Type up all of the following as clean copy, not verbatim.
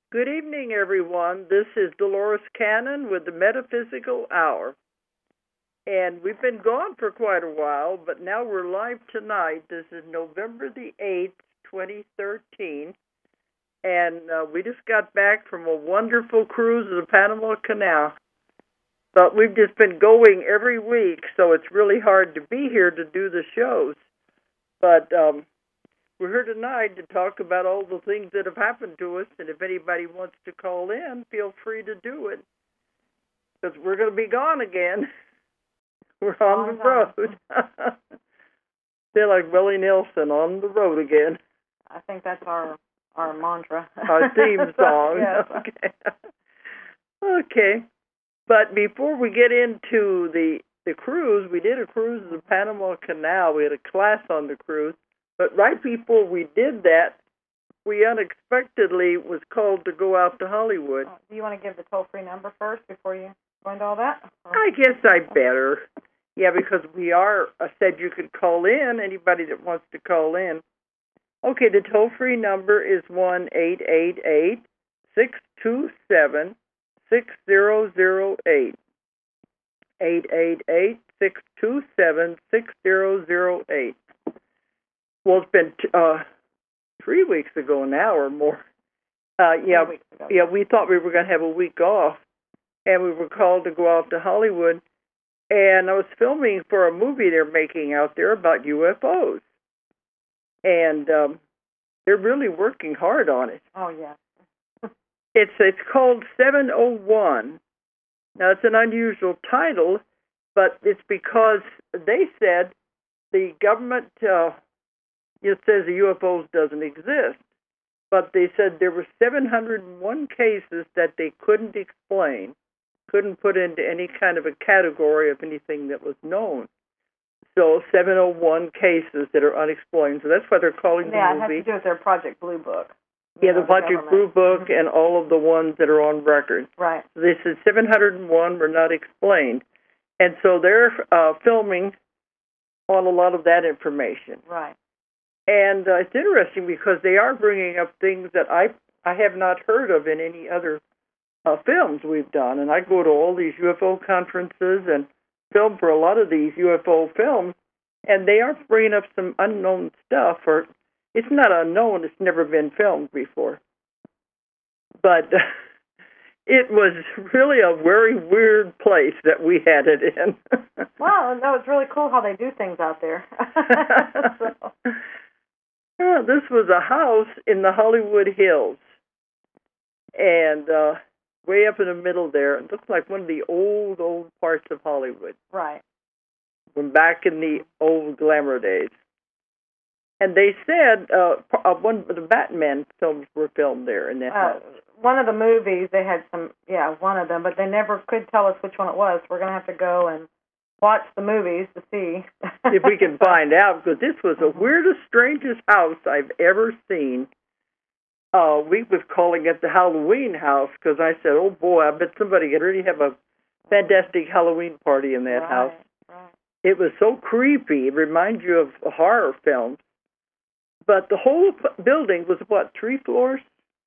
Good evening, everyone. This is Dolores Cannon with the Metaphysical Hour. And we've been gone for quite a while, but now we're live tonight. This is November the 8th, 2013. And we just got back from a wonderful cruise of the Panama Canal. But we've just been going every week, so it's really hard to be here to do the shows. But we're here tonight to talk about all the things that have happened to us, and if anybody wants to call in, feel free to do it, because we're going to be gone again. We're on the road. Feel like Willie Nelson, on the road again. I think that's our mantra. Our theme song. Yes. Okay. But before we get into the cruise, we did a cruise of the Panama Canal. We had a class on the cruise. But right before we did that, we unexpectedly was called to go out to Hollywood. Do you want to give the toll-free number first before you go into all that? I guess I better. Yeah, because we are said you could call in, anybody that wants to call in. Okay, the toll-free number is 1-888-627-6008. 888-627-6008. Well, it's been 3 weeks ago now or more. 3 weeks ago. Yeah, we thought we were going to have a week off, and we were called to go off to Hollywood. And I was filming for a movie they're making out there about UFOs. And they're really working hard on it. Oh, yeah. It's called 701. Now, it's an unusual title, but it's because they said the government... it says the UFOs doesn't exist, but they said there were 701 cases that they couldn't explain, couldn't put into any kind of a category of anything that was known. So 701 cases that are unexplained. So that's why they're calling the movie. Yeah, it has to do with their Project Blue Book. Yeah, the Project Blue Book and all of the ones that are on record. Right. So they said 701 were not explained. And so they're filming on a lot of that information. Right. And it's interesting because they are bringing up things that I have not heard of in any other films we've done. And I go to all these UFO conferences and film for a lot of these UFO films, and they are bringing up some unknown stuff. Or it's not unknown; it's never been filmed before. But it was really a very weird place that we had it in. Wow, no, it's really cool how they do things out there. So. Yeah, this was a house in the Hollywood Hills, and way up in the middle there. It looks like one of the old parts of Hollywood. Right. From back in the old glamour days. And they said one of the Batman films were filmed there in that house. One of the movies, they had one of them, but they never could tell us which one it was. We're going to have to go and watch the movies to see. If we can find out, because this was the weirdest, strangest house I've ever seen. We was calling it the Halloween house, because I said, oh boy, I bet somebody could really have a fantastic Halloween party in that house. Right. It was so creepy. It reminds you of horror films. But the whole building was, 3 floors?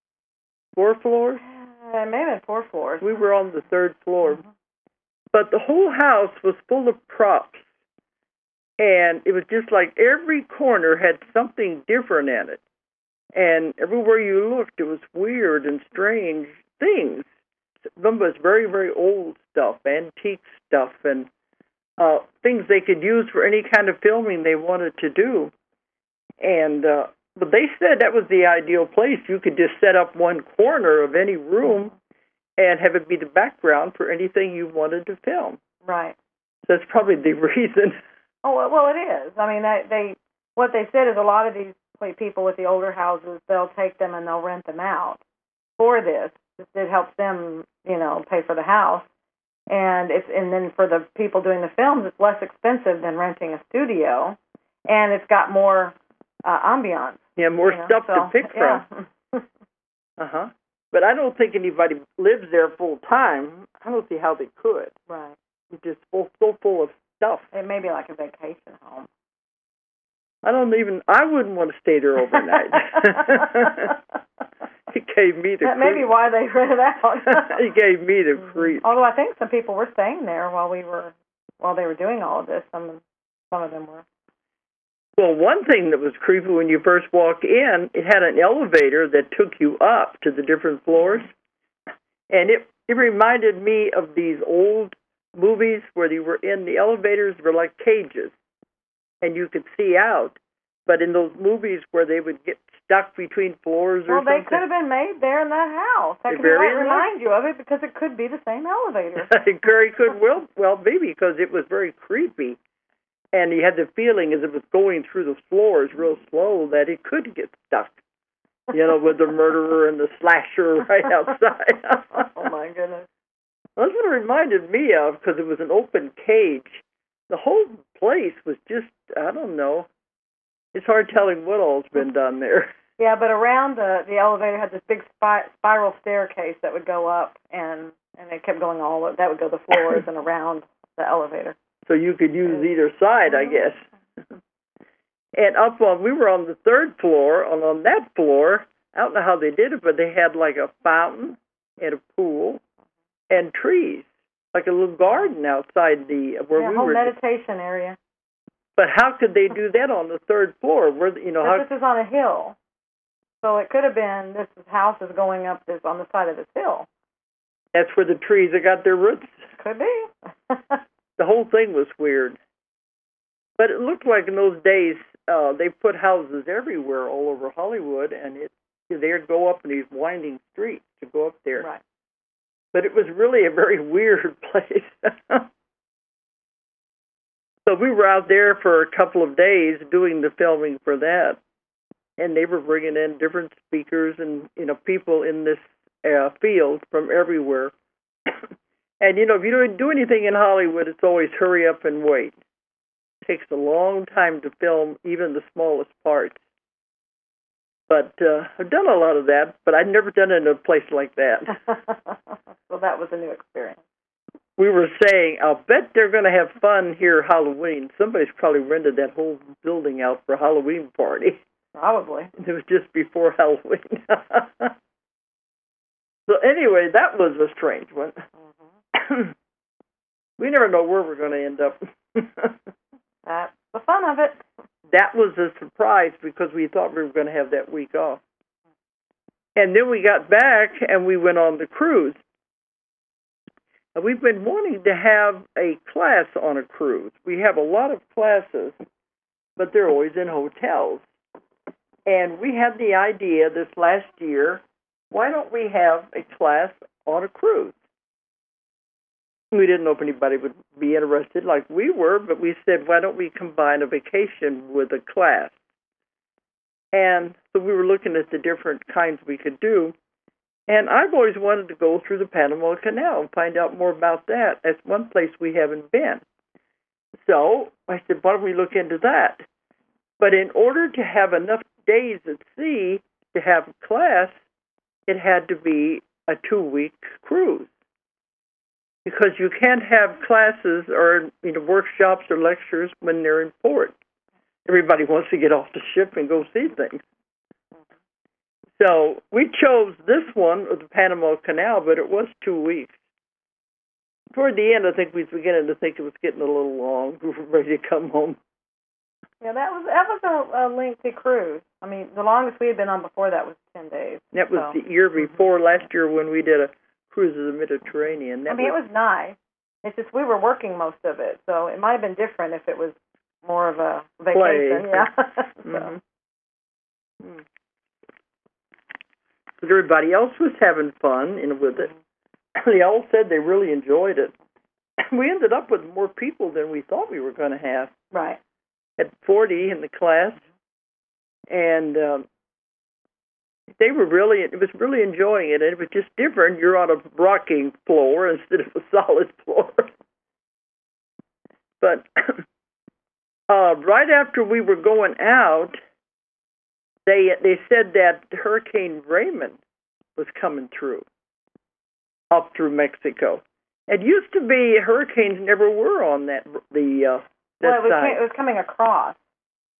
4 floors? It may have been 4 floors. We were on the 3rd floor. Mm-hmm. But the whole house was full of props. And it was just like every corner had something different in it. And everywhere you looked, it was weird and strange things. Some was very, very old stuff, antique stuff, and things they could use for any kind of filming they wanted to do. And but they said that was the ideal place. You could just set up one corner of any room and have it be the background for anything you wanted to film. Right. So that's probably the reason. Oh, well, it is. I mean, what they said is a lot of these people with the older houses, they'll take them and they'll rent them out for this. It helps them, pay for the house. And then for the people doing the films, it's less expensive than renting a studio, and it's got more ambiance. Yeah, more stuff to pick from. Yeah. But I don't think anybody lives there full time. I don't see how they could. Right. It's just so full of stuff. It may be like a vacation home. I wouldn't want to stay there overnight. It gave me the That may be why they rented out. It gave me the creep. Although I think some people were staying there while they were doing all of this. Some of them were. Well, one thing that was creepy when you first walk in, it had an elevator that took you up to the different floors, and it reminded me of these old movies where they were in the elevators were like cages, and you could see out. But in those movies where they would get stuck between floors or something. Well, they could have been made there in that house. That could remind you of it because it could be the same elevator. It very could well be because it was very creepy. And you had the feeling as it was going through the floors real slow that it could get stuck, with the murderer and the slasher right outside. Oh, my goodness. That's what it reminded me of because it was an open cage. The whole place was just, I don't know. It's hard telling what all's been done there. Yeah, but around the elevator had this big spiral staircase that would go up, and it kept going that would go the floors and around the elevator. So you could use either side, I guess. And we were on the third floor, and on that floor, I don't know how they did it, but they had like a fountain and a pool and trees, like a little garden outside where we were. A whole meditation area. But how could they do that on the third floor? This is on a hill, so it could have been this house is going up on the side of this hill. That's where the trees have got their roots. Could be. The whole thing was weird. But it looked like in those days they put houses everywhere all over Hollywood, and they'd go up in these winding streets to go up there. Right. But it was really a very weird place. So we were out there for a couple of days doing the filming for that, and they were bringing in different speakers and people in this field from everywhere. And if you don't do anything in Hollywood, it's always hurry up and wait. It takes a long time to film even the smallest parts. But I've done a lot of that, but I've never done it in a place like that. So that was a new experience. We were saying, I'll bet they're going to have fun here Halloween. Somebody's probably rented that whole building out for a Halloween party. Probably. It was just before Halloween. So anyway, that was a strange one. Mm-hmm. We never know where we're going to end up. That's the fun of it. That was a surprise because we thought we were going to have that week off. And then we got back and we went on the cruise. We've been wanting to have a class on a cruise. We have a lot of classes, but they're always in hotels. And we had the idea this last year, why don't we have a class on a cruise? We didn't know if anybody would be interested like we were, but we said, why don't we combine a vacation with a class? And so we were looking at the different kinds we could do. And I've always wanted to go through the Panama Canal and find out more about that. That's one place we haven't been. So I said, why don't we look into that? But in order to have enough days at sea to have a class, it had to be a 2-week cruise. Because you can't have classes or workshops or lectures when they're in port. Everybody wants to get off the ship and go see things. So we chose this one of the Panama Canal, but it was 2 weeks. Toward the end, I think we were beginning to think it was getting a little long. We were ready to come home. Yeah, that was a lengthy cruise. I mean, the longest we had been on before that was 10 days. That was the year before, last year, when we did a cruise of the Mediterranean. It was nice. It's just we were working most of it, so it might have been different if it was more of a vacation. Play. Yeah. Mm-hmm. But everybody else was having fun with it. They all said they really enjoyed it. We ended up with more people than we thought we were going to have. Right. At 40 in the class, and it was really enjoying it. And it was just different. You're on a rocking floor instead of a solid floor. But right after we were going out, they said that Hurricane Raymond was coming through, up through Mexico. It used to be hurricanes never were on that side. It was coming across.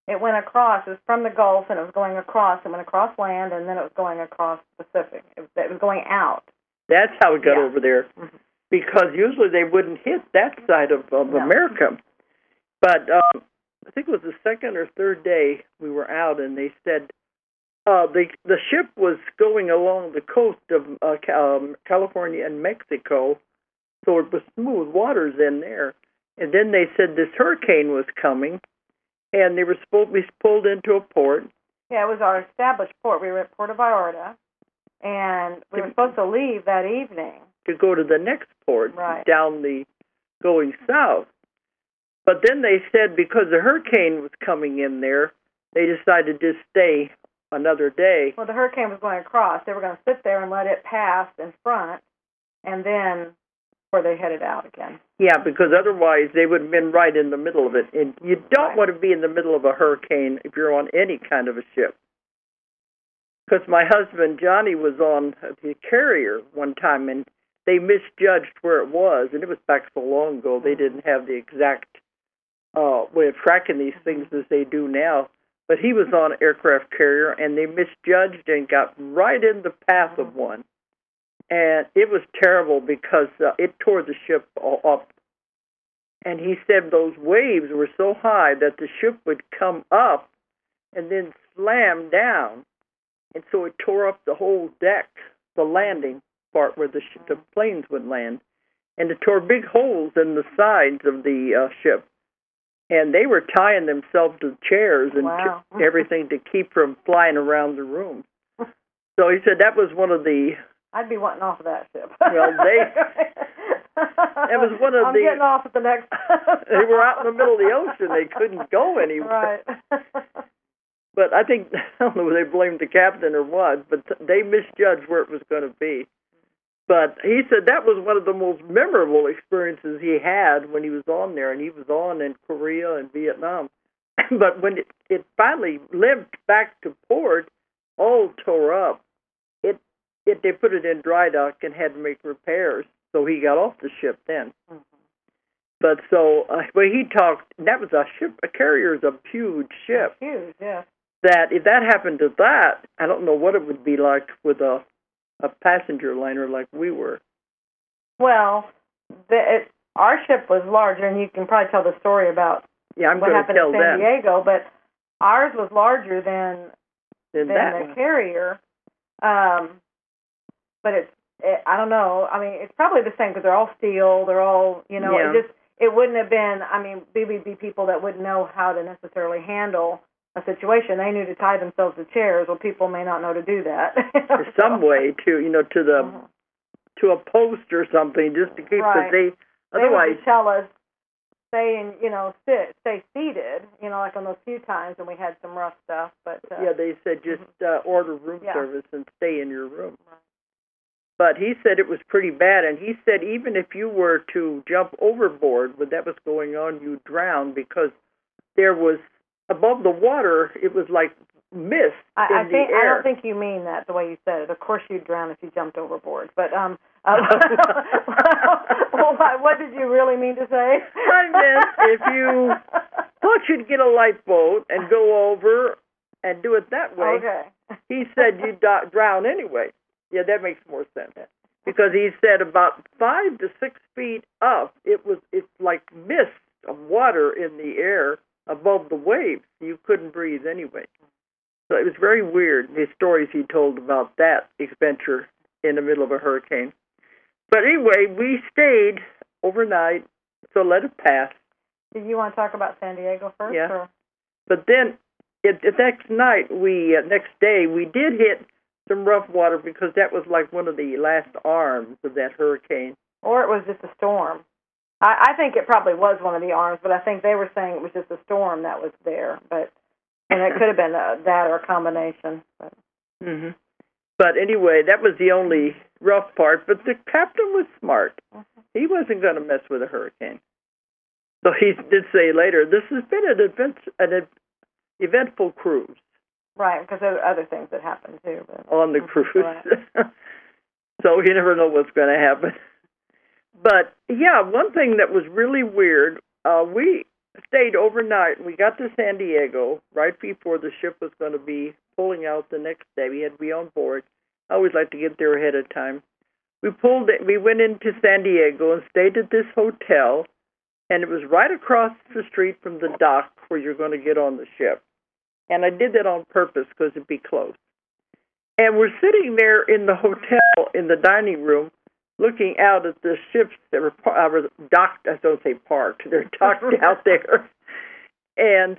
It went across. It was from the Gulf, and it was going across. It went across land, and then it was going across the Pacific. It was going out. That's how it got over there, because usually they wouldn't hit that side of America. But I think it was the second or third day we were out, and they said the ship was going along the coast of California and Mexico, so it was smooth waters in there. And then they said this hurricane was coming, and they were supposed to be pulled into a port. Yeah, it was our established port. We were at Puerto Vallarta, and we were supposed to leave that evening to go to the next port, down the going south. But then they said because the hurricane was coming in there, they decided to stay another day. Well, the hurricane was going across. They were going to sit there and let it pass in front, and then where they headed out again. Yeah, because otherwise they would have been right in the middle of it. And you don't want to be in the middle of a hurricane if you're on any kind of a ship. Because my husband, Johnny, was on the carrier one time, and they misjudged where it was. And it was back so long ago, they didn't have the exact way of tracking these things as they do now. But he was on an aircraft carrier, and they misjudged and got right in the path of one. And it was terrible because it tore the ship all up. And he said those waves were so high that the ship would come up and then slam down. And so it tore up the whole deck, the landing part where the planes would land. And it tore big holes in the sides of the ship. And they were tying themselves to chairs and everything to keep from flying around the room. So he said that was one of the... I'd be wanting off of that ship. Well, it was one of I'm getting off at the next... They were out in the middle of the ocean. They couldn't go anywhere. Right. But I think, I don't know whether they blamed the captain or what, but they misjudged where it was going to be. But he said that was one of the most memorable experiences he had when he was on there, and he was on in Korea and Vietnam. But when it finally lived back to port, all tore up, they put it in dry dock and had to make repairs, so he got off the ship then. But so, when he talked, that was a carrier is a huge ship. Huge, yeah. That if that happened to that, I don't know what it would be like with a passenger liner like we were. Well, our ship was larger, and you can probably tell the story about what happened in San Diego, but ours was larger than the carrier. But I don't know. I mean, it's probably the same because they're all steel. They're all, it wouldn't have been, we would be people that wouldn't know how to necessarily handle a situation. They knew to tie themselves to chairs. Well, people may not know to do that. Some way to a post or something just to keep they otherwise would tell us stay seated, like on those few times when we had some rough stuff. But they said just order room service and stay in your room. But he said it was pretty bad, and he said even if you were to jump overboard when that was going on, you'd drown because there was, above the water, it was like mist in the air. I don't think you mean that the way you said it. Of course you'd drown if you jumped overboard. But well, what did you really mean to say? I meant if you thought you'd get a lifeboat and go over and do it that way, he said you'd drown anyway. Yeah, that makes more sense. Because he said about 5 to 6 feet up, it's like mist of water in the air above the waves. You couldn't breathe anyway. So it was very weird, the stories he told about that adventure in the middle of a hurricane. But anyway, we stayed overnight, so let it pass. Did you want to talk about San Diego first? Yeah. Or? But then the next day, we did hit some rough water because that was like one of the last arms of that hurricane. Or it was just a storm. I think it probably was one of the arms, but I think they were saying it was just a storm that was there. And it could have been that or a combination. But. But anyway, that was the only rough part. But the captain was smart. He wasn't going to mess with a hurricane. So he did say later, this has been an eventful cruise. Right, because there are other things that happen, too. But. On the cruise. Right. So you never know what's going to happen. But, yeah, one thing that was really weird, we stayed stayed overnight, and we got to San Diego right before the ship was going to be pulling out the next day. We had to be on board. I always like to get there ahead of time. We went into San Diego and stayed at this hotel, and it was right across the street from the dock where you're going to get on the ship. And I did that on purpose because it'd be close. And we're sitting there in the hotel in the dining room, looking out at the ships that were docked. I don't say parked; they're docked out there. And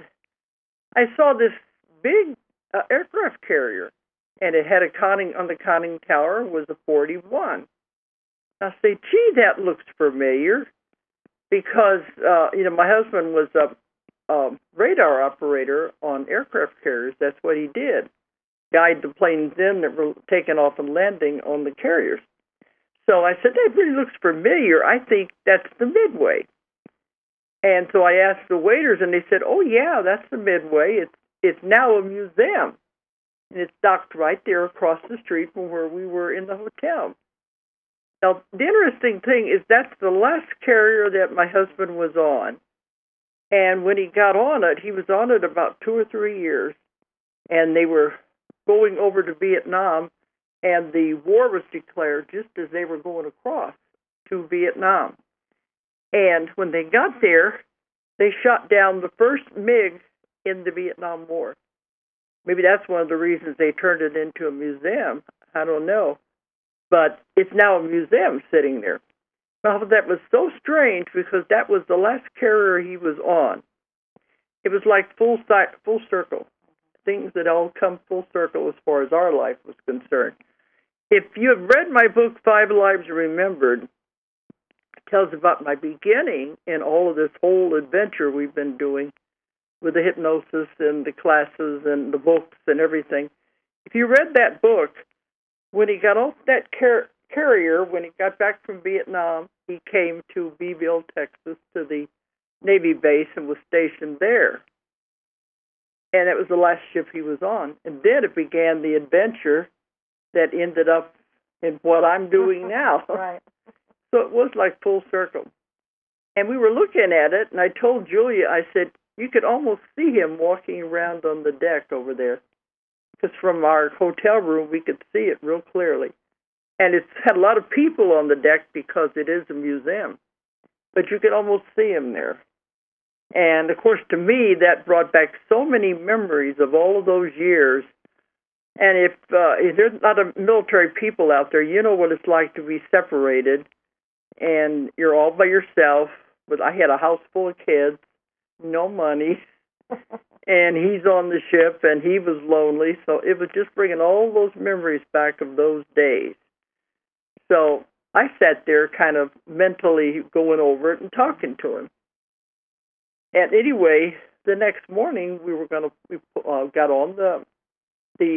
I saw this big aircraft carrier, and it had on the conning tower was a 41. I say, gee, that looks familiar, because my husband was a radar operator on aircraft carriers. That's what he did. Guide the planes in that were taking off and landing on the carriers. So I said, that really looks familiar. I think that's the Midway. And so I asked the waiters, and they said, oh, yeah, that's the Midway. It's now a museum. And it's docked right there across the street from where we were in the hotel. Now, the interesting thing is that's the last carrier that my husband was on. And when he got on it, he was on it about 2 or 3 years. And they were going over to Vietnam, and the war was declared just as they were going across to Vietnam. And when they got there, they shot down the first MiG in the Vietnam War. Maybe that's one of the reasons they turned it into a museum. I don't know. But it's now a museum sitting there. Well, that was so strange because that was the last carrier he was on. It was like full circle. Things that all come full circle as far as our life was concerned. If you have read my book, 5 Lives Remembered, it tells about my beginning in all of this whole adventure we've been doing with the hypnosis and the classes and the books and everything. If you read that book, when he got off that carrier, when he got back from Vietnam, he came to Beeville, Texas, to the Navy base and was stationed there. And it was the last ship he was on. And then it began the adventure that ended up in what I'm doing now. Right. So it was like full circle. And we were looking at it, and I told Julia, I said, you could almost see him walking around on the deck over there. Because from our hotel room, we could see it real clearly. And it's had a lot of people on the deck because it is a museum. But you could almost see him there. And, of course, to me, that brought back so many memories of all of those years. And if there's not a military people out there, you know what it's like to be separated, and you're all by yourself. But I had a house full of kids, no money, and he's on the ship, and he was lonely. So it was just bringing all those memories back of those days. So I sat there kind of mentally going over it and talking to him. And anyway, the next morning we got on the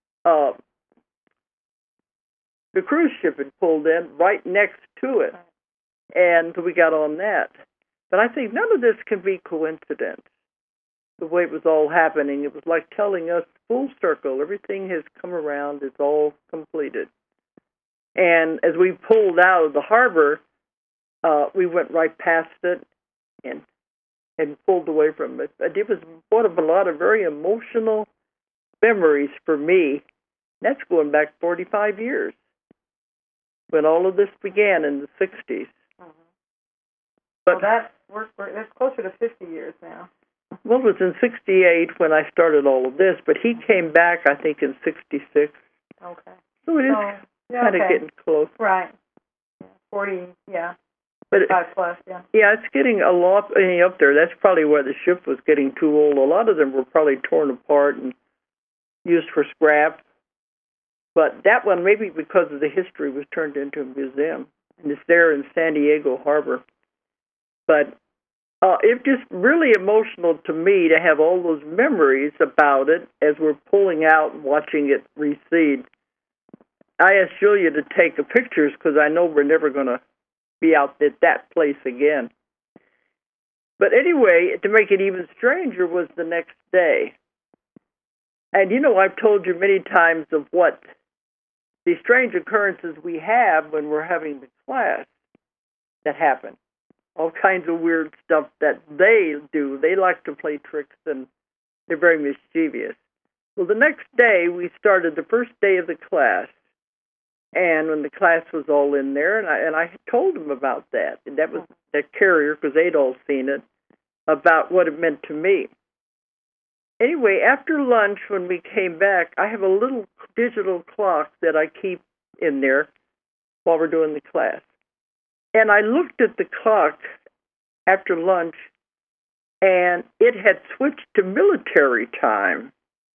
cruise ship had pulled in right next to it, and we got on that. But I think none of this can be coincidence. The way it was all happening, it was like telling us full circle. Everything has come around. It's all completed. And as we pulled out of the harbor, we went right past it and pulled away from it. But it was one of a lot of very emotional memories for me. That's going back 45 years, when all of this began in the 60s. Mm-hmm. But that's closer to 50 years now. Well, it was in 68 when I started all of this, but he came back, I think, in 66. Okay. So it is kind of getting close. Right. 40, yeah. But 5 plus, yeah. Yeah, it's getting a lot up there. That's probably why the ship was getting too old. A lot of them were probably torn apart and used for scrap. But that one, maybe because of the history, was turned into a museum. And it's there in San Diego Harbor. But it's just really emotional to me to have all those memories about it as we're pulling out and watching it recede. I asked Julia to take the pictures because I know we're never going to be out at that place again. But anyway, to make it even stranger was the next day. And I've told you many times of what the strange occurrences we have when we're having the class that happen. all kinds of weird stuff that they do. They like to play tricks, and they're very mischievous. Well, the next day, we started the first day of the class, and when the class was all in there, and I told them about that. And that was that carrier, because they'd all seen it, about what it meant to me. Anyway, after lunch, when we came back, I have a little digital clock that I keep in there while we're doing the class. And I looked at the clock after lunch, and it had switched to military time.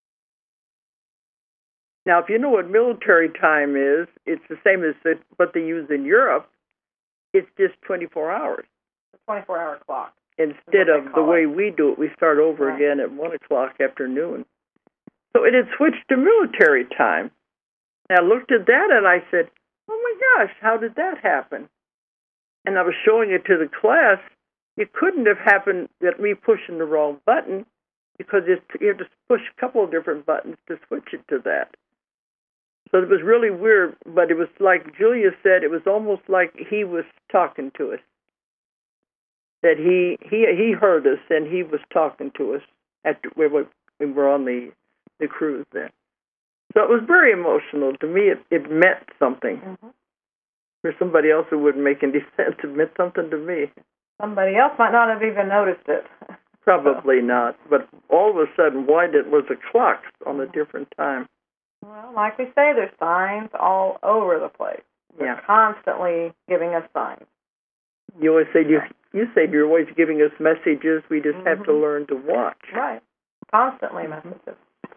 Now, if you know what military time is, it's the same as what they use in Europe. It's just 24 hours. A 24-hour clock. Instead of the way we do it, we start over again at 1 o'clock afternoon. So it had switched to military time. And I looked at that and I said, oh my gosh, how did that happen? And I was showing it to the class. It couldn't have happened at me pushing the wrong button, because you have to push a couple of different buttons to switch it to that. So it was really weird, but it was like Julia said, it was almost like he was talking to us. That he heard us, and he was talking to us after we were on the cruise then. So it was very emotional. To me, it meant something. Mm-hmm. For somebody else, it wouldn't make any sense. It meant something to me. Somebody else might not have even noticed it. Probably not. But all of a sudden, why was a clock on a different time? Well, like we say, there's signs all over the place. They're constantly giving us signs. You always say you say you're always giving us messages. We just have to learn to watch. Right. Constantly messages.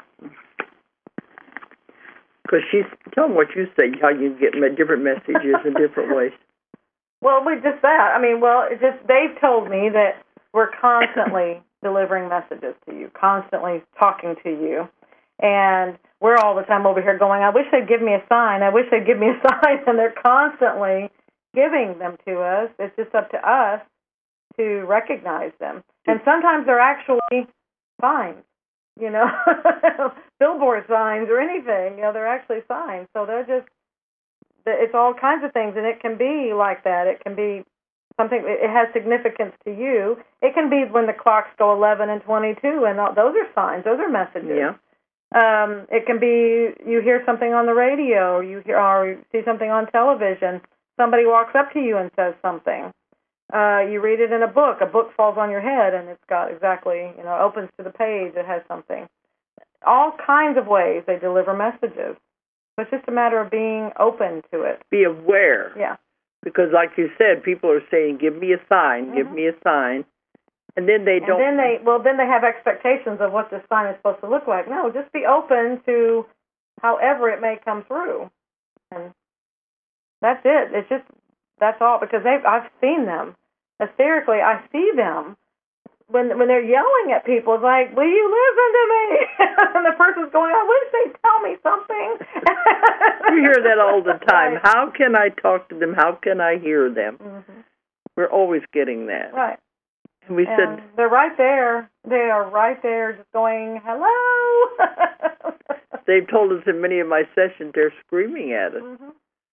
Because tell them what you say, how you get different messages in different ways. Well, just that. I mean, they've told me that we're constantly delivering messages to you, constantly talking to you. And we're all the time over here going, I wish they'd give me a sign. I wish they'd give me a sign. And they're constantly giving them to us. It's just up to us to recognize them. And sometimes they're actually signs, billboard signs or anything. They're actually signs. So it's all kinds of things, and it can be like that. It can be something, it has significance to you. It can be when the clocks go 11 and 22, and those are signs. Those are messages. Yeah. It can be you hear something on the radio, or you see something on television. Somebody walks up to you and says something. You read it in a book. A book falls on your head, and it's got exactly, opens to the page. It has something. All kinds of ways they deliver messages. It's just a matter of being open to it. Be aware. Yeah. Because like you said, people are saying, give me a sign, give me a sign. And then they don't. Then they have expectations of what this sign is supposed to look like. No, just be open to however it may come through. And that's it. That's all. Because I've seen them. Hysterically, I see them. When they're yelling at people, it's like, will you listen to me? And the person's going, I wish they'd tell me something. We hear that all the time. Right. How can I talk to them? How can I hear them? Mm-hmm. We're always getting that. Right. And we said, they're right there. They are right there just going, hello. They've told us in many of my sessions they're screaming at us. Mm-hmm.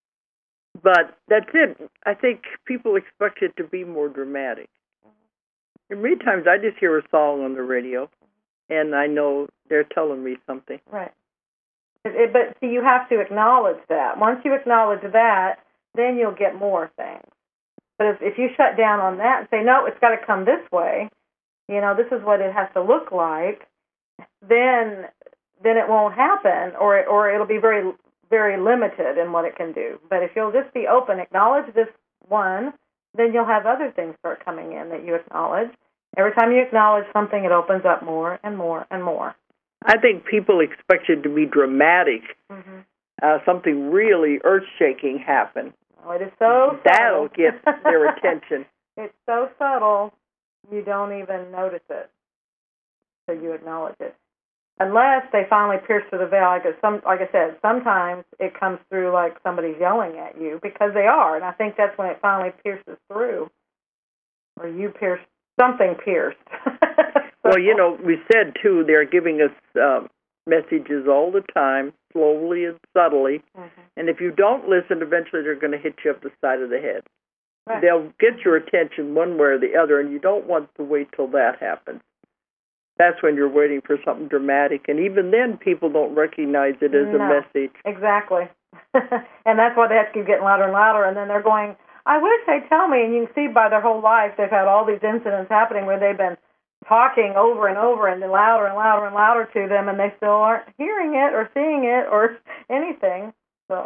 But that's it. I think people expect it to be more dramatic. And many times I just hear a song on the radio, and I know they're telling me something. Right. But see, you have to acknowledge that. Once you acknowledge that, then you'll get more things. But if you shut down on that and say, no, it's got to come this way, this is what it has to look like, then it won't happen, or it'll be very, very limited in what it can do. But if you'll just be open, acknowledge this one, then you'll have other things start coming in that you acknowledge. Every time you acknowledge something, it opens up more and more and more. I think people expect it to be dramatic. Mm-hmm. Something really earth-shaking happen. Oh, it is so That'll get their attention. It's so subtle, you don't even notice it. So you acknowledge it. Unless they finally pierce through the veil. Like I said, sometimes it comes through like somebody's yelling at you, because they are. And I think that's when it finally pierces through. Or you pierced, something pierced. Well, we said, too, they're giving us messages all the time, slowly and subtly. Mm-hmm. And if you don't listen, eventually they're going to hit you up the side of the head. Right. They'll get your attention one way or the other, and you don't want to wait till that happens. That's when you're waiting for something dramatic, and even then people don't recognize it as a message. Exactly. And that's why they have to keep getting louder and louder, and then they're going, I wish they'd tell me, and you can see by their whole life they've had all these incidents happening where they've been talking over and over and then louder and louder and louder to them, and they still aren't hearing it or seeing it or anything. So.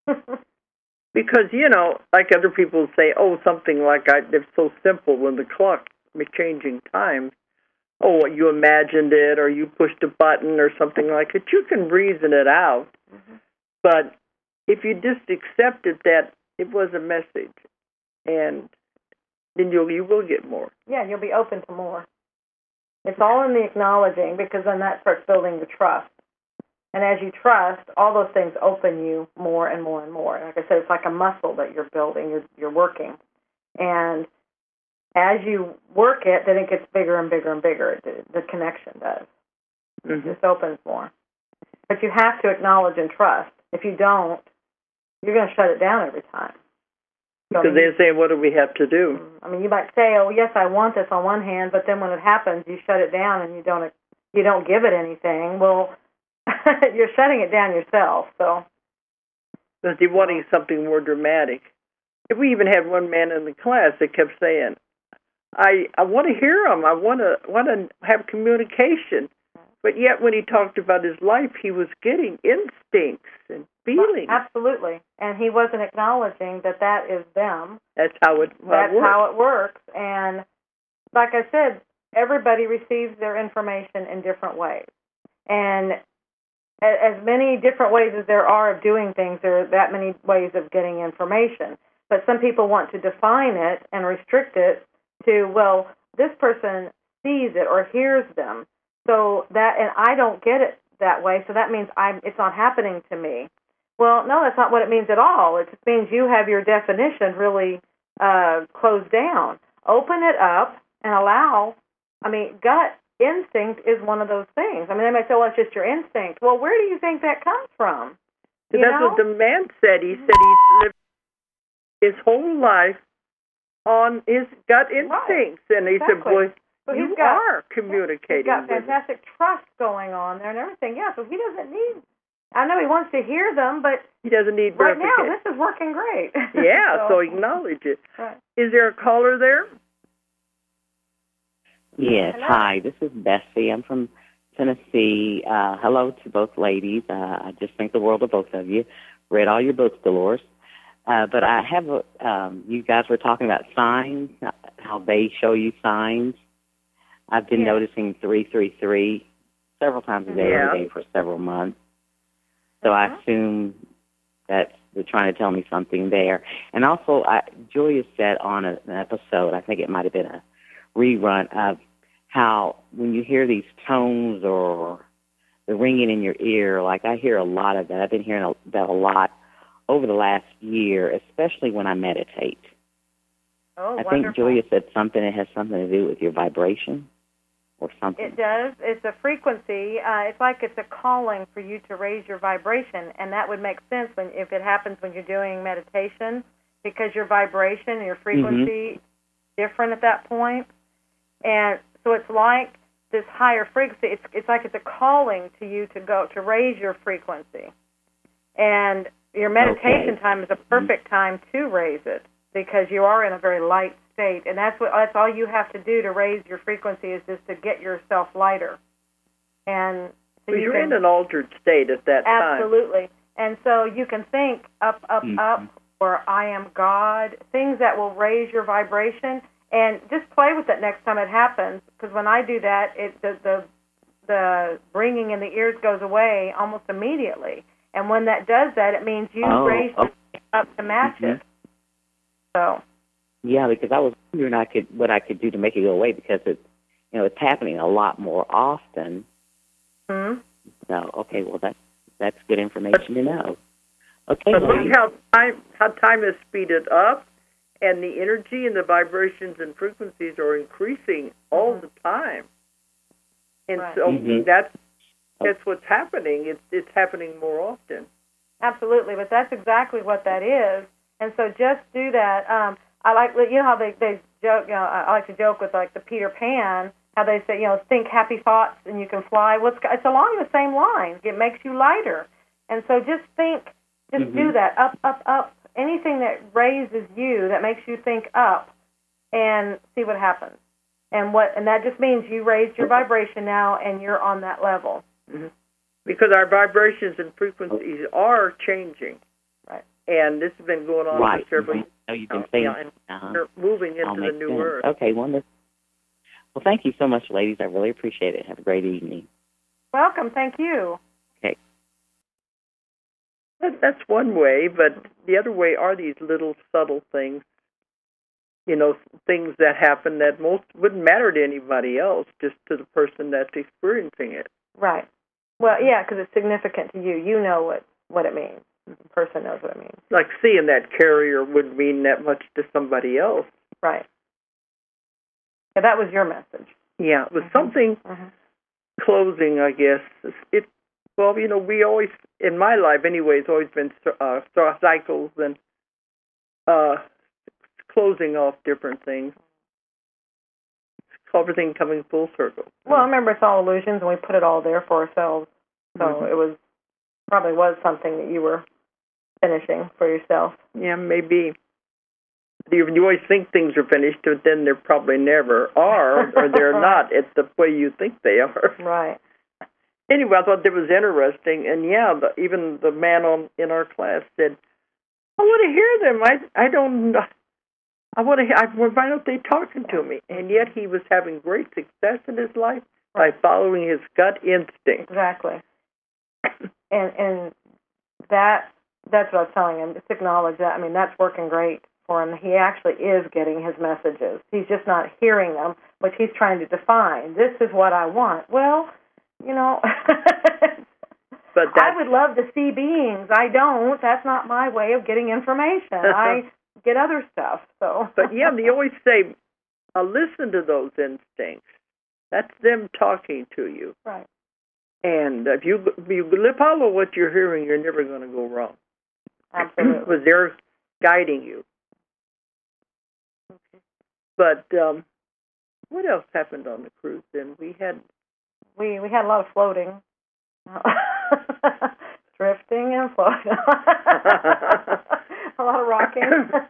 Because, like other people say, something like, it's so simple when the clock is changing time. You imagined it, or you pushed a button or something like it. You can reason it out. Mm-hmm. But if you just accepted that it was a message, and then you will get more. Yeah, you'll be open to more. It's all in the acknowledging, because then that starts building the trust. And as you trust, all those things open you more and more and more. Like I said, it's like a muscle that you're building, you're working. And as you work it, then it gets bigger and bigger and bigger. The connection does. Mm-hmm. It just opens more. But you have to acknowledge and trust. If you don't, you're going to shut it down every time. Because they say, what do we have to do? I mean, you might say, yes, I want this on one hand, but then when it happens, you shut it down and you don't give it anything. Well, you're shutting it down yourself. So, because you're wanting something more dramatic. We even had one man in the class that kept saying, I want to hear him. I want to have communication. But yet when he talked about his life, he was getting instincts and feelings. Absolutely. And he wasn't acknowledging that is them. That's how it works. That's how it works. And like I said, everybody receives their information in different ways. And as many different ways as there are of doing things, there are that many ways of getting information. But some people want to define it and restrict it to, this person sees it or hears them. So that, and I don't get it that way, so that means it's not happening to me. Well, no, that's not what it means at all. It just means you have your definition really closed down. Open it up and allow, gut instinct is one of those things. They may say, it's just your instinct. Well, where do you think that comes from? That's what the man said. He said he lived his whole life on his gut instincts. Right. And he said, boy, you are communicating. He's got fantastic trust going on there and everything. Yeah, so he doesn't need, I know he wants to hear them, but he doesn't need right now this is working great. Yeah, so acknowledge it. Right. Is there a caller there? Yes, hello. Hi, this is Bessie. I'm from Tennessee. Hello to both ladies. I just think the world of both of you. Read all your books, Dolores. But I have, you guys were talking about signs, how they show you signs. I've been noticing 333 several times a day, every day for several months. So I assume that they're trying to tell me something there. And also, Julia said on an episode, I think it might have been a rerun, of how when you hear these tones or the ringing in your ear, like I hear a lot of that. I've been hearing that a lot over the last year, especially when I meditate. Oh, I wonderful. think Julia said something that has something to do with your vibration or something. It does. It's a frequency. It's like it's a calling for you to raise your vibration, and that would make sense if it happens when you're doing meditation, because your vibration and your frequency is different at that point. And so it's like this higher frequency. It's like it's a calling to you to raise your frequency. And your meditation time is a perfect time to raise it, because you are in a very light state, and that's all you have to do to raise your frequency is just to get yourself lighter. And so you're in an altered state at that time. Absolutely. And so you can think up, or I am God, things that will raise your vibration, and just play with it next time it happens, because when I do that, the ringing in the ears goes away almost immediately. And when that does that, it means you raise it up to match it. So. Yeah, because I was wondering what I could do to make it go away, because it's happening a lot more often. Mm-hmm. So that's good information to know. Okay. But look how time has speeded up, and the energy and the vibrations and frequencies are increasing all the time. And so that's what's happening. It's happening more often. Absolutely, but that's exactly what that is. And so just do that. I like, you know how they joke, you know, I like to joke with like the Peter Pan, how they say, you know, think happy thoughts and you can fly. Well, it's along the same lines. It makes you lighter. And so just do that, up, up, up. Anything that raises you, that makes you think up, and see what happens. And that just means you raised your vibration now, and you're on that level. Mm-hmm. Because our vibrations and frequencies are changing. Right. And this has been going on for several years. Oh, you've been saying we're moving into the new earth. Okay, wonderful. Well, thank you so much, ladies. I really appreciate it. Have a great evening. Welcome. Thank you. Okay. That's one way, but the other way are these little subtle things, you know, things that happen that most wouldn't matter to anybody else, just to the person that's experiencing it. Right. Well, yeah, because it's significant to you. You know what it means. The person knows what it means. Like seeing that carrier wouldn't mean that much to somebody else. Right. Yeah, that was your message. Yeah, it was something closing, I guess. Well, you know, we always, in my life anyway, it's always been cycles and closing off different things. Everything coming full circle. Well, I remember it's all illusions, and we put it all there for ourselves. So it probably was something that you were finishing for yourself. Yeah, maybe. You always think things are finished, but then they probably never are, or they're not. It's the way you think they are. Right. Anyway, I thought that was interesting, and yeah, even the man in our class said, "I want to hear them. I don't. I want to. Why don't they talking to me?" And yet he was having great success in his life by following his gut instinct. Exactly. And that's what I was telling him. Just acknowledge that. I mean, that's working great for him. He actually is getting his messages. He's just not hearing them, which he's trying to define. This is what I want. Well, you know, but I would love to see beings. I don't. That's not my way of getting information. I get other stuff. So. But yeah, they always say, listen to those instincts. That's them talking to you. Right. And if you follow what you're hearing, you're never going to go wrong. Absolutely. Because they're guiding you. Okay. But what else happened on the cruise then? We had a lot of floating. Drifting and floating. A lot of rocking.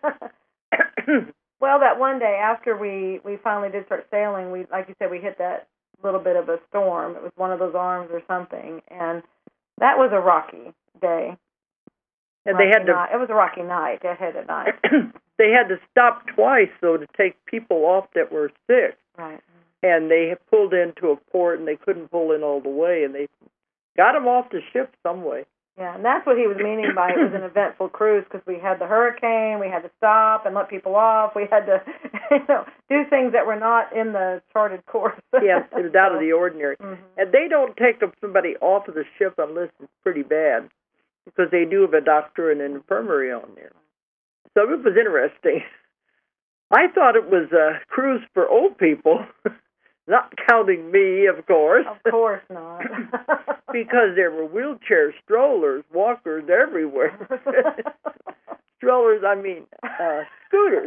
Well, that one day after we finally did start sailing, we, like you said, we hit that little bit of a storm. It was one of those arms or something, and that was a rocky day. And they had it was a rocky night. Ahead at night. They had to stop twice though to take people off that were sick. Right. And they had pulled into a port, and they couldn't pull in all the way, and they got them off the ship some way. Yeah, and that's what he was meaning by it was an eventful cruise, because we had the hurricane, we had to stop and let people off, we had to, do things that were not in the charted course. Yes, it was out of the ordinary. Mm-hmm. And they don't take somebody off of the ship unless it's pretty bad, because they do have a doctor and an infirmary on there. So it was interesting. I thought it was a cruise for old people. Not counting me, of course. Of course not. Because there were wheelchairs, strollers, walkers everywhere. Strollers, I mean, scooters.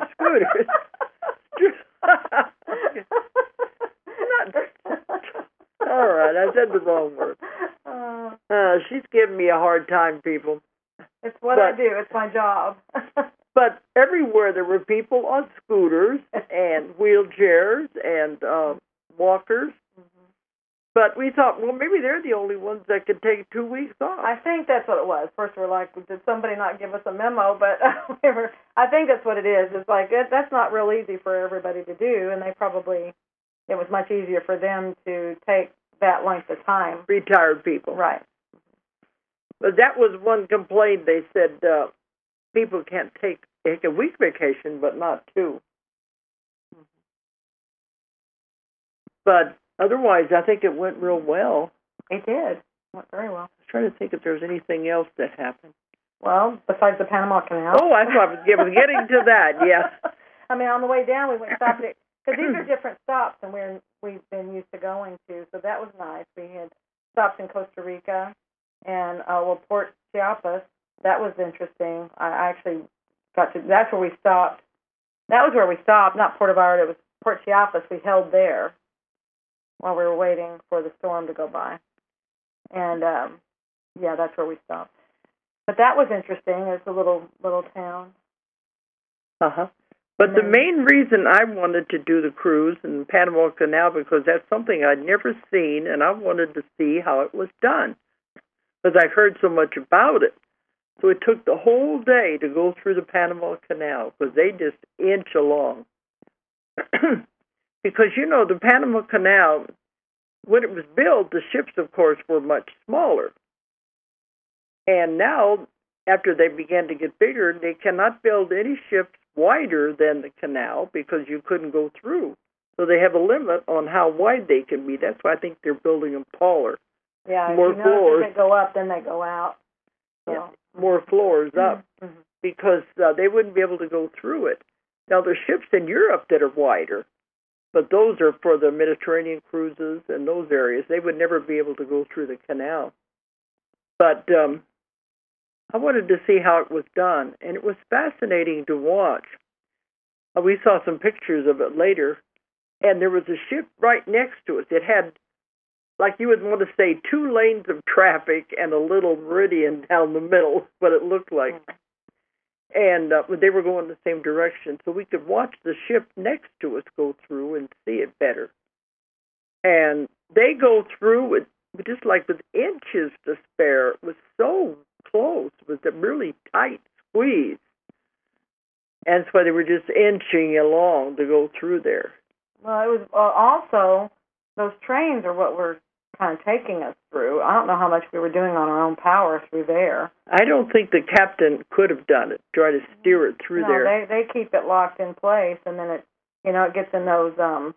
All right, I said the wrong word. She's giving me a hard time, people. It's what I do. It's my job. But everywhere there were people on scooters and wheelchairs and walkers. Mm-hmm. But we thought, well, maybe they're the only ones that could take 2 weeks off. I think that's what it was. First, we're like, did somebody not give us a memo? But I think that's what it is. It's like, that's not real easy for everybody to do, and it was much easier for them to take that length of time. Retired people. Right. But that was one complaint. They said people can't take a week vacation, but not 2. But otherwise, I think it went real well. It did. It went very well. I was trying to think if there was anything else that happened. Well, besides the Panama Canal. Oh, I thought I was getting to that, yes. I mean, on the way down, we went and stopped at, because these are different stops than we've been used to going to, so that was nice. We had stops in Costa Rica and, Port Chiapas. That was interesting. I actually that's where we stopped that was where we stopped, not Puerto Vallarta, it was Port Chiapas. We held there while we were waiting for the storm to go by. And, that's where we stopped. But that was interesting. It's a little town. Uh-huh. But the main reason I wanted to do the cruise in the Panama Canal, because that's something I'd never seen, and I wanted to see how it was done, because I'd heard so much about it. So it took the whole day to go through the Panama Canal, because they just inch along. Because, the Panama Canal, when it was built, the ships, of course, were much smaller. And now, after they began to get bigger, they cannot build any ships wider than the canal because you couldn't go through. So they have a limit on how wide they can be. That's why I think they're building them taller. Yeah, more floors. If they go up, then they go out. So. Yeah, more floors up, because they wouldn't be able to go through it. Now, there's ships in Europe that are wider, but those are for the Mediterranean cruises and those areas. They would never be able to go through the canal. But I wanted to see how it was done, and it was fascinating to watch. We saw some pictures of it later, and there was a ship right next to us. It had, like you would want to say, 2 lanes of traffic and a little meridian down the middle, what it looked like. And they were going the same direction, so we could watch the ship next to us go through and see it better. And they go through with just like with inches to spare. It was so close. It was a really tight squeeze. And that's why they were just inching along to go through there. Well, it was also, those trains are what were kind of taking us through. I don't know how much we were doing on our own power through there. I don't think the captain could have done it, try to steer it through there. No, they keep it locked in place, and then it gets in those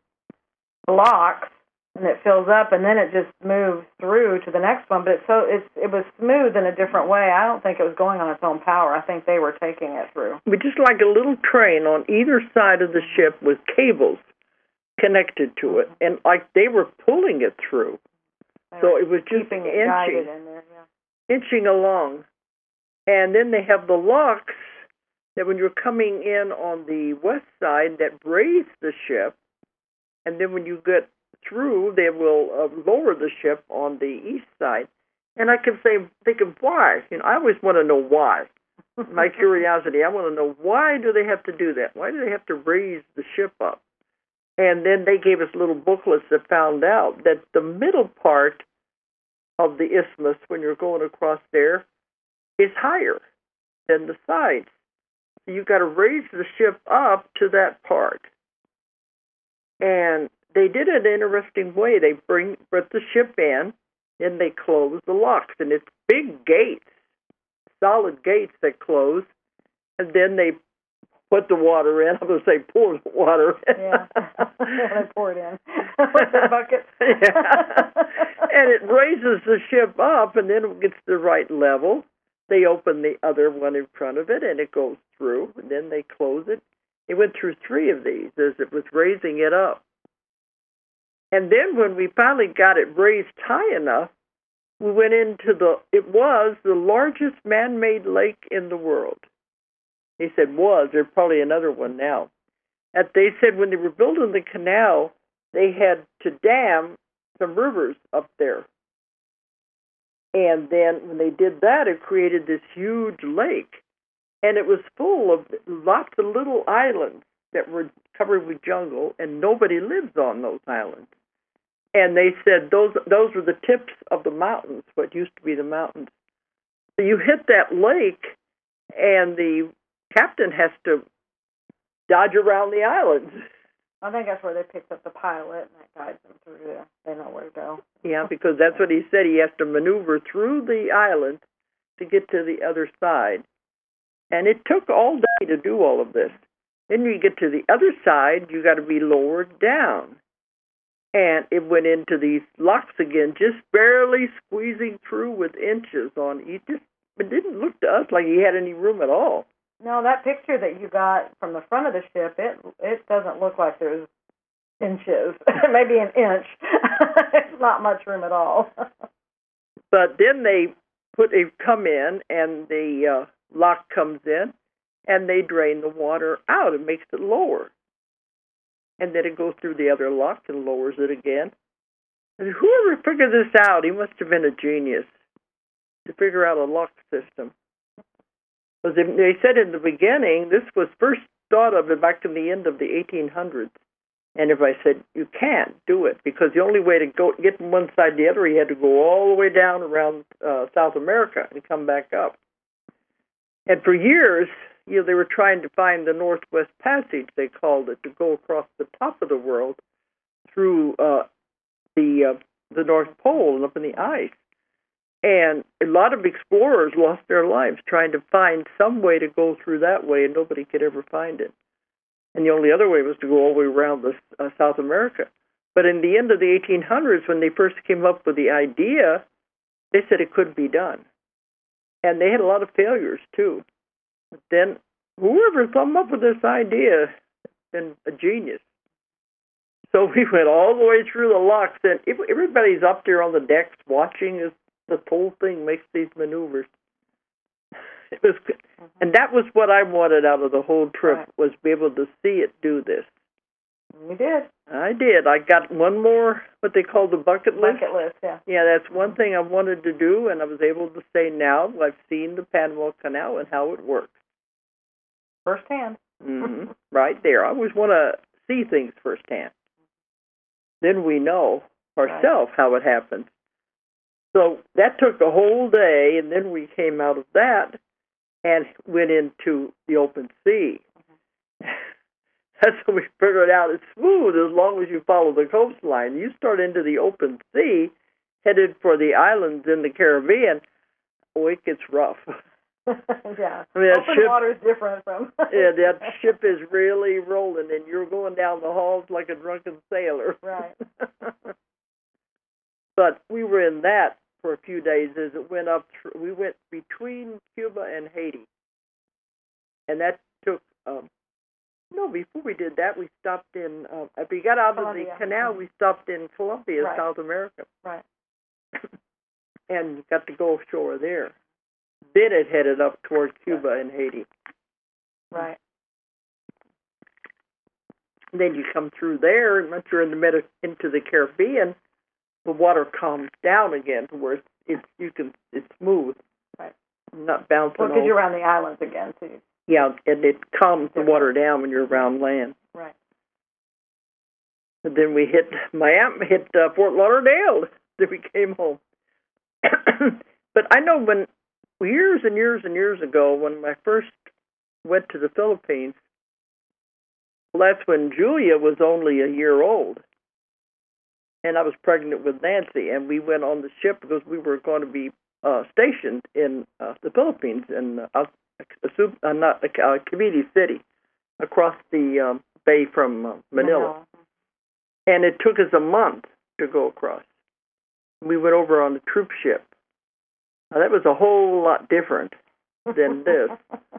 locks, and it fills up, and then it just moves through to the next one. But it was smooth in a different way. I don't think it was going on its own power. I think they were taking it through. But just like a little train on either side of the ship with cables connected to it, and like they were pulling it through. So it was just keeping it guided in there, inching along. And then they have the locks that when you're coming in on the west side that brace the ship, and then when you get through, they will lower the ship on the east side. And I kept thinking, why? I always want to know why. My curiosity, I want to know, why do they have to do that? Why do they have to raise the ship up? And then they gave us little booklets that found out that the middle part of the isthmus, when you're going across there, is higher than the sides. So you've got to raise the ship up to that part. And they did it in an interesting way. They brought the ship in, and they close the locks. And it's big gates, solid gates that close, and then they put the water in. I'm going to say pour the water in. Yeah, they pour it in. With the bucket. Yeah. And it raises the ship up, and then it gets the right level. They open the other one in front of it, and it goes through, and then they close it. It went through 3 of these as it was raising it up. And then when we finally got it raised high enough, we went into it was the largest man-made lake in the world. They said there's probably another one now. They said when they were building the canal, they had to dam some rivers up there. And then when they did that, it created this huge lake. And it was full of lots of little islands that were covered with jungle, and nobody lives on those islands. And they said those were the tips of the mountains, what used to be the mountains. So you hit that lake, and the captain has to dodge around the islands. I think that's where they picked up the pilot, and that guides them through there. They know where to go. Yeah, because that's what he said. He has to maneuver through the island to get to the other side. And it took all day to do all of this. Then you get to the other side, you got to be lowered down. And it went into these locks again, just barely squeezing through with inches on each. It didn't look to us like he had any room at all. No, that picture that you got from the front of the ship, it doesn't look like there's inches. Maybe an inch. It's not much room at all. But then they come in, and the lock comes in, and they drain the water out. It makes it lower. And then it goes through the other lock and lowers it again. And whoever figured this out, he must have been a genius to figure out a lock system. Because they said in the beginning, this was first thought of back in the end of the 1800s. And everybody said, you can't do it, because the only way to get from one side to the other, you had to go all the way down around South America and come back up. And for years, they were trying to find the Northwest Passage, they called it, to go across the top of the world through the North Pole and up in the ice. And a lot of explorers lost their lives trying to find some way to go through that way, and nobody could ever find it. And the only other way was to go all the way around South America. But in the end of the 1800s, when they first came up with the idea, they said it couldn't be done. And they had a lot of failures, too. But then whoever came up with this idea has been a genius. So we went all the way through the locks, and everybody's up there on the decks watching as the whole thing makes these maneuvers. It was good. And that was what I wanted out of the whole trip, was be able to see it do this. You did. I did. I got one more, what they call the bucket list. Bucket list, yeah. Yeah, that's one thing I wanted to do, and I was able to say now I've seen the Panama Canal and how it works. Firsthand. Mm-hmm. Right there. I always want to see things firsthand. Then we know ourselves how it happens. So that took a whole day, and then we came out of that and went into the open sea. That's when we figured out it's smooth as long as you follow the coastline. You start into the open sea, headed for the islands in the Caribbean, it gets rough. Yeah, I mean, open water is different from... Yeah, that ship is really rolling, and you're going down the halls like a drunken sailor. Right. But we were in that for a few days as it went up. We went between Cuba and Haiti. And that took, before we did that, we stopped in, if we got out Colombia. of the canal, we stopped in Colombia, right. South America. Right. And got to go ashore there. Then it headed up toward Cuba and Haiti. Right. And then you come through there, and once you're in into the Caribbean, the water calms down again to where it's smooth. Right. Not bouncing. Well, because you're around the islands again, too. Yeah, and it calms the water down when you're around land. Right. And then we hit Fort Lauderdale. Then we came home. But I know when years and years and years ago, when I first went to the Philippines, well, that's when Julia was only a year old. And I was pregnant with Nancy, and we went on the ship because we were going to be stationed in the Philippines, in Cavite City, across the bay from Manila. And it took us a month to go across. We went over on the troop ship. Now, that was a whole lot different than this.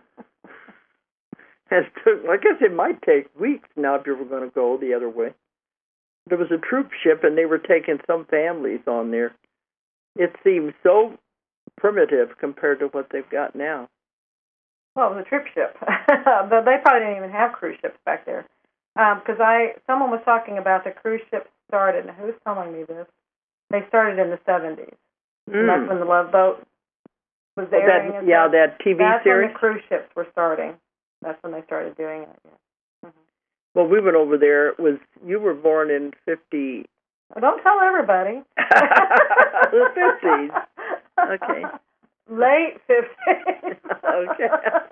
I guess it might take weeks now if you were going to go the other way. There was a troop ship, and they were taking some families on there. It seems so primitive compared to what they've got now. Well, it was a troop ship. But they probably didn't even have cruise ships back there. Because someone was talking about the cruise ships started, and who's telling me this? They started in the 70s. And that's when the Love Boat was airing. That TV that's series? That's when the cruise ships were starting. That's when they started doing it, yeah. Well, we went over there. You were born in 50. Well, don't tell everybody. The 50s. Okay. Late 50s. Okay.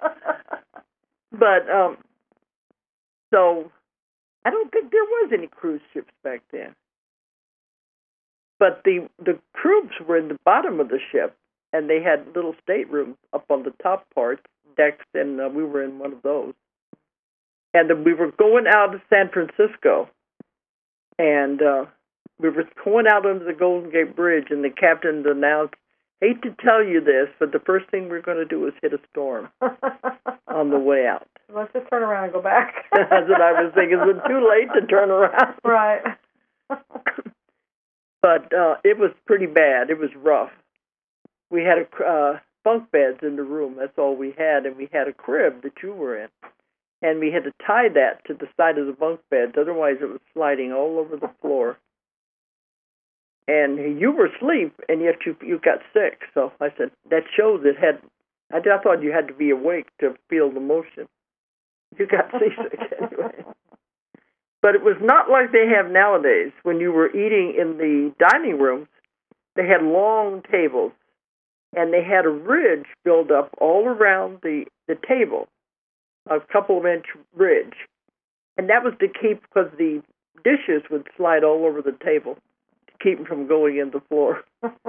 But, so, I don't think there was any cruise ships back then. But the crews were in the bottom of the ship, and they had little staterooms up on the top part, decks, and we were in one of those. And we were going out of San Francisco, and we were going out under the Golden Gate Bridge, and the captain announced, hate to tell you this, but the first thing we're going to do is hit a storm on the way out. Let's just turn around and go back. That's what I was thinking. Is it too late to turn around? Right. But it was pretty bad. It was rough. We had bunk beds in the room. That's all we had, and we had a crib that you were in. And we had to tie that to the side of the bunk beds, otherwise it was sliding all over the floor. And you were asleep, and yet you got sick. So I said, that shows it had, I thought you had to be awake to feel the motion. You got seasick anyway. But it was not like they have nowadays. When you were eating in the dining rooms, they had long tables, and they had a ridge built up all around the table, a couple of inch ridge. And that was to keep, because the dishes would slide all over the table, to keep them from going in the floor.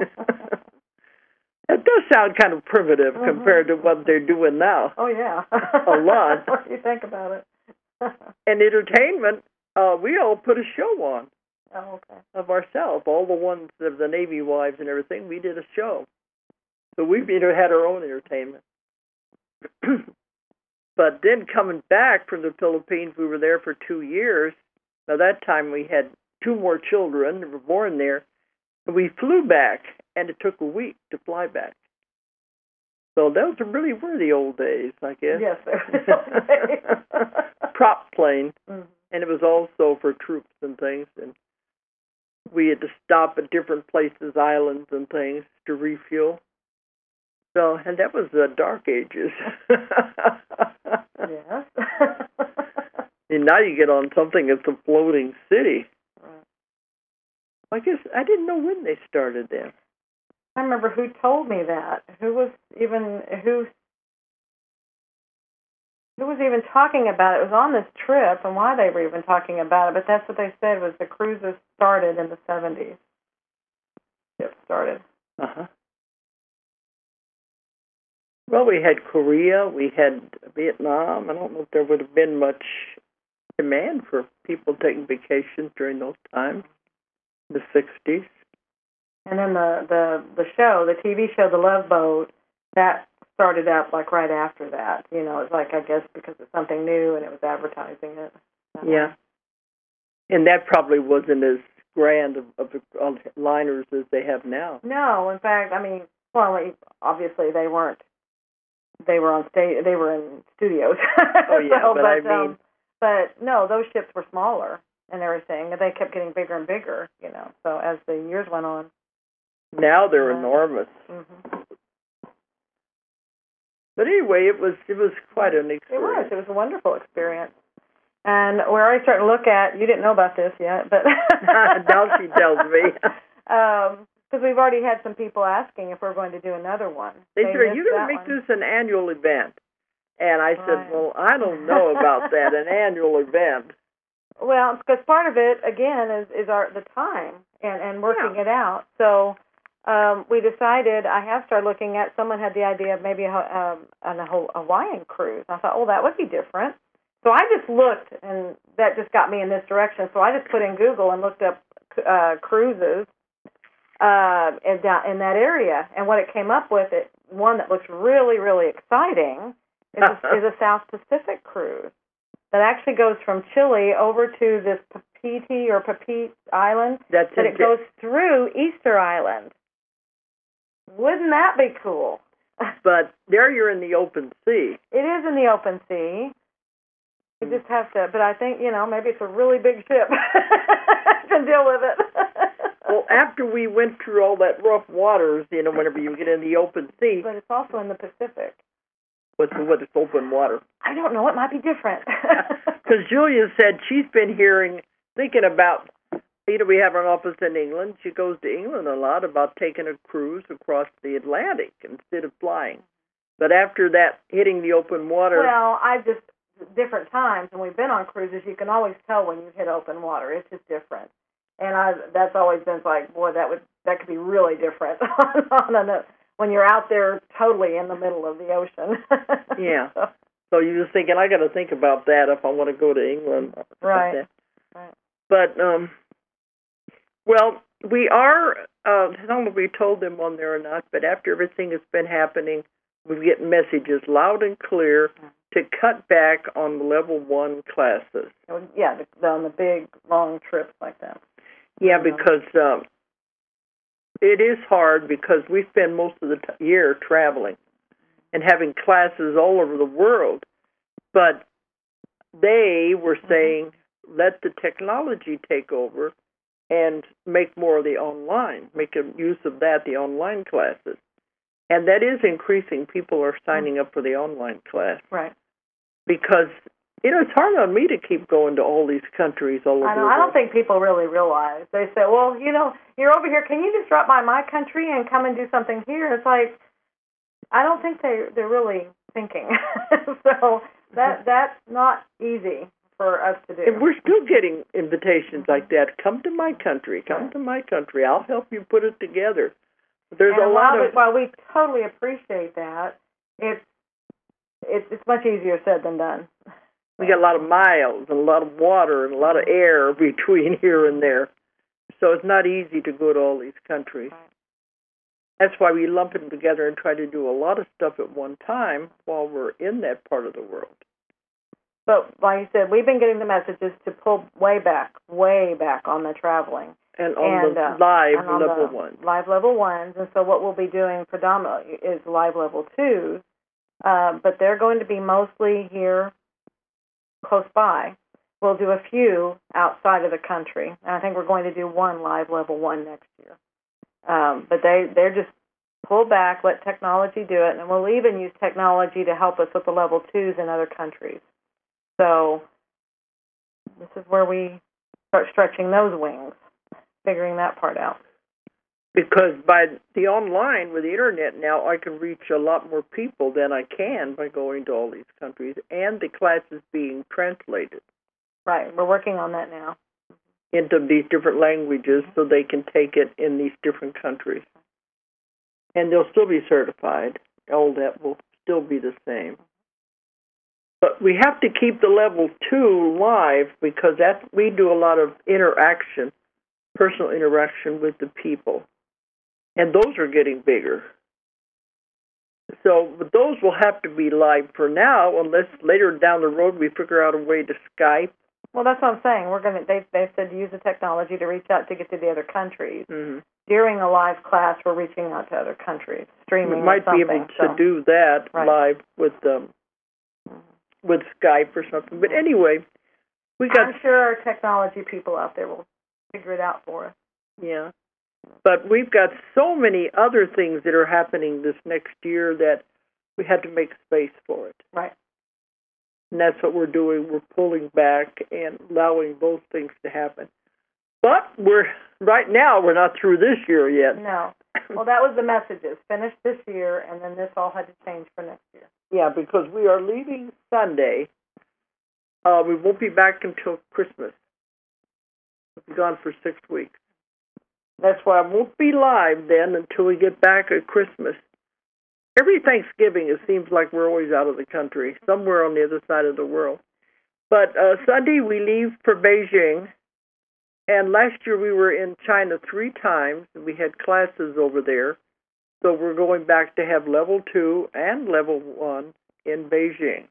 It does sound kind of primitive compared to what they're doing now. Oh, yeah. A lot. What do you think about it? And entertainment, we all put a show on. Oh, okay. Of ourselves. All the ones of the Navy wives and everything, we did a show. So we had our own entertainment. But then coming back from the Philippines, we were there for 2 years. Now that time we had 2 more children that were born there. We flew back, and it took a week to fly back. So those really were the old days, I guess. Yes, they were the old days. Prop plane, mm-hmm. And it was also for troops and things. And we had to stop at different places, islands and things, to refuel. So, and that was the dark ages. Yes. And now you get on something that's a floating city. I guess I didn't know when they started that. I remember who told me that. Who was even talking about it? It was on this trip, and why they were even talking about it. But that's what they said was the cruises started in the 70s. It started. Well, we had Korea, we had Vietnam. I don't know if there would have been much demand for people taking vacations during those times. The 60s. And then the show, the TV show, The Love Boat, that started up like right after that. You know, it's like, I guess because it's something new and it was advertising it. Yeah. And that probably wasn't as grand of liners as they have now. No, in fact, I mean, well, obviously they weren't. They were on stage. They were in studios. Oh yeah, so, but I mean, but no, those ships were smaller and everything, and they kept getting bigger and bigger, you know, so as the years went on. Now they're enormous. Mm-hmm. But anyway, it was quite an experience. It was a wonderful experience. And we're already starting to look at, you didn't know about this yet, but... Now she tells me. Because we've already had some people asking if we're going to do another one. They said, are you going to make this an annual event? And I said, well, I don't know about that, an annual event. Well, because part of it, again, is the time and working it out. So we decided, I have started looking at, someone had the idea of maybe a Hawaiian cruise. I thought, that would be different. So I just looked, and that just got me in this direction. So I just put in Google and looked up cruises in that area. And what it came up with, one that looks really, really exciting, is a South Pacific cruise that actually goes from Chile over to this Papeete Island. That's it goes through Easter Island. Wouldn't that be cool? But there you're in the open sea. It is in the open sea. You just have to, but I think, maybe it's a really big ship. I can deal with it. Well, after we went through all that rough waters, whenever you get in the open sea. But it's also in the Pacific. What's open water? I don't know. It might be different. Because Julia said she's been thinking about, we have an office in England. She goes to England a lot about taking a cruise across the Atlantic instead of flying. But after that, hitting the open water. Well, different times, when we've been on cruises, you can always tell when you hit open water. It's just different. And that's always been like, boy, that could be really different when you're out there totally in the middle of the ocean. Yeah. So you're just thinking, I got to think about that if I want to go to England. Right. Like right. But, well, we are, I don't know if we told them on there or not, but after everything has been happening, we get messages loud and clear to cut back on the level 1 classes. Yeah, on the big, long trips like that. Yeah, because It is hard because we spend most of the year traveling and having classes all over the world. But they were saying, let the technology take over and make more of the online, make use of that, the online classes. And that is increasing. People are signing up for the online class. Right. Because, it's hard on me to keep going to all these countries all over the world. I don't think people really realize. They say, well, you're over here. Can you just drop by my country and come and do something here? It's like, I don't think they're really thinking. So that's not easy for us to do. And we're still getting invitations like that. Come to my country. Come to my country. I'll help you put it together. There's a lot of... While we totally appreciate that, it's much easier said than done. We got a lot of miles and a lot of water and a lot of air between here and there. So it's not easy to go to all these countries. That's why we lump them together and try to do a lot of stuff at one time while we're in that part of the world. But like you said, we've been getting the messages to pull way back on the traveling. And on the live level ones. Live level ones. And so what we'll be doing predominantly is live level twos. But they're going to be mostly here close by. We'll do a few outside of the country. And I think we're going to do one live level one next year. But they're just pull back, let technology do it, and we'll even use technology to help us with the level twos in other countries. So this is where we start stretching those wings, figuring that part out. Because by the online, with the internet now, I can reach a lot more people than I can by going to all these countries, and the class is being translated. Right, we're working on that now. Into these different languages so they can take it in these different countries. And they'll still be certified. All that will still be the same. But we have to keep the level 2 live because we do a lot of interaction, personal interaction with the people. And those are getting bigger. So but those will have to be live for now unless later down the road we figure out a way to Skype. Well, that's what I'm saying. They've said use the technology to reach out to get to the other countries. Mm-hmm. During a live class, we're reaching out to other countries, streaming. We might be able to do that live with Skype or something. But anyway, I'm sure our technology people out there will figure it out for us. Yeah. But we've got so many other things that are happening this next year that we had to make space for it. Right. And that's what we're doing. We're pulling back and allowing those things to happen. But right now we're not through this year yet. No. Well, that was the messages. Finish this year, and then this all had to change for next year. Yeah, because we are leaving Sunday. We won't be back until Christmas. We'll be gone for 6 weeks. That's why I won't be live then until we get back at Christmas. Every Thanksgiving, it seems like we're always out of the country, somewhere on the other side of the world. But Sunday we leave for Beijing, and last year we were in China 3 times, and we had classes over there. So we're going back to have level 2 and level 1 in Beijing.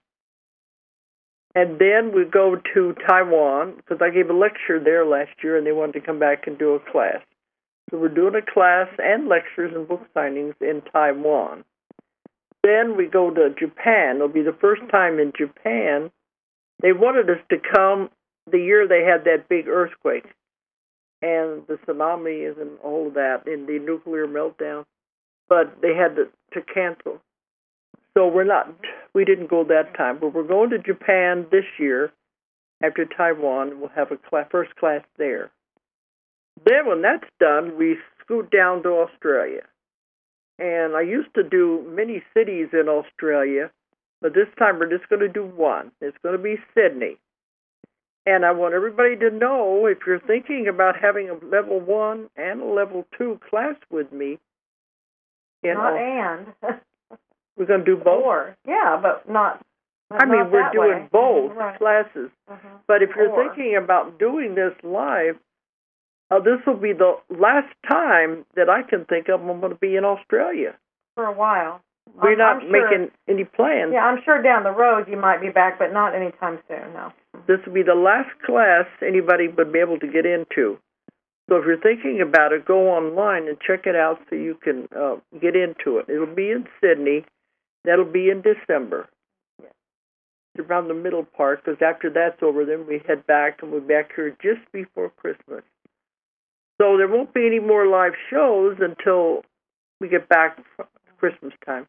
And then we go to Taiwan, because I gave a lecture there last year, and they wanted to come back and do a class. So we're doing a class and lectures and book signings in Taiwan. Then we go to Japan. It'll be the first time in Japan. They wanted us to come the year they had that big earthquake and the tsunamis and all of that and the nuclear meltdown. But they had to cancel. So we didn't go that time. But we're going to Japan this year after Taiwan. We'll have a first class there. Then when that's done, we scoot down to Australia. And I used to do many cities in Australia, but this time we're just going to do one. It's going to be Sydney. And I want everybody to know, if you're thinking about having a level 1 and a level 2 class with me. We're going to do both. Or, yeah, but not we're doing way. Both right. classes. But if you're thinking about doing this live, this will be the last time that I can think of I'm going to be in Australia. For a while. We're not making any plans. Yeah, I'm sure down the road you might be back, but not anytime soon, no. This will be the last class anybody would be able to get into. So if you're thinking about it, go online and check it out so you can get into it. It'll be in Sydney. That'll be in December. It's around the middle part, because after that's over, then we head back, and we're back here just before Christmas. So there won't be any more live shows until we get back Christmas time.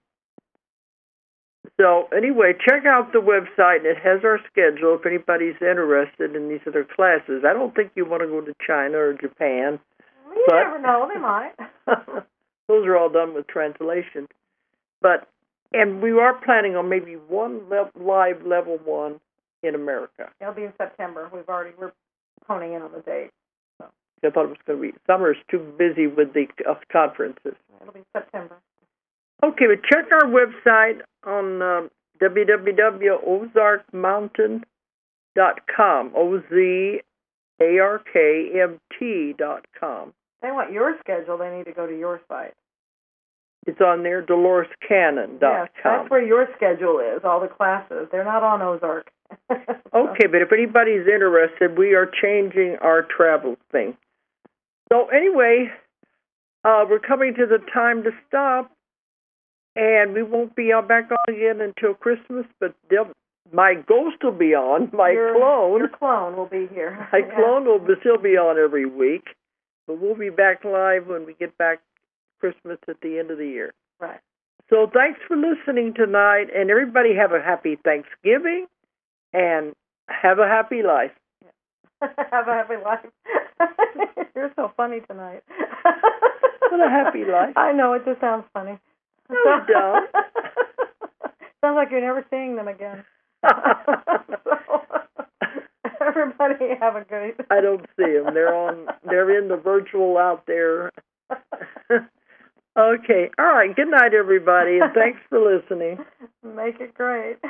So anyway, check out the website. It has our schedule if anybody's interested in these other classes. I don't think you want to go to China or Japan. You never know. They might. Those are all done with translation. And we are planning on maybe one live level 1 in America. It'll be in September. We're honing in on the date. So. I thought it was going to be summer's too busy with the conferences. It'll be September. Okay, but check our website on www.ozarkmountain.com, OZARKMT.com. They want your schedule. They need to go to your site. It's on there, DoloresCannon.com. Yes, that's where your schedule is, all the classes. They're not on Ozark. Okay, but if anybody's interested, we are changing our travel thing. So anyway, we're coming to the time to stop. And we won't be back on again until Christmas, but my ghost will be on. Your clone will be here. My clone will still be on every week. But we'll be back live when we get back Christmas at the end of the year. Right. So thanks for listening tonight. And everybody have a happy Thanksgiving. And have a happy life. Have a happy life. You're so funny tonight. What a happy life. I know, it just sounds funny. No, it don't. Sounds like you're never seeing them again. Everybody have a good. I don't see them. They're in the virtual out there. Okay. All right. Good night, everybody, and thanks for listening. Make it great.